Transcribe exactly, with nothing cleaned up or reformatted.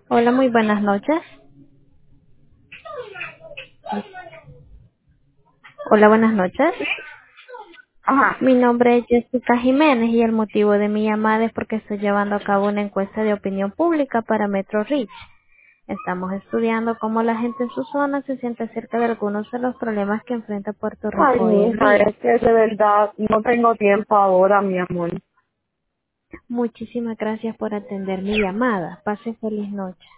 Hola, muy buenas noches. Hola, buenas noches. Ajá. Mi nombre es Jessica Jiménez y el motivo de mi llamada es porque estoy llevando a cabo una encuesta de opinión pública para Metro Reach. Estamos estudiando cómo la gente en su zona se siente acerca de algunos de los problemas que enfrenta Puerto Ay, Rico hoy en mija, día. es que de verdad no tengo tiempo ahora, mi amor. Muchísimas gracias por atender mi llamada. Pase feliz noche.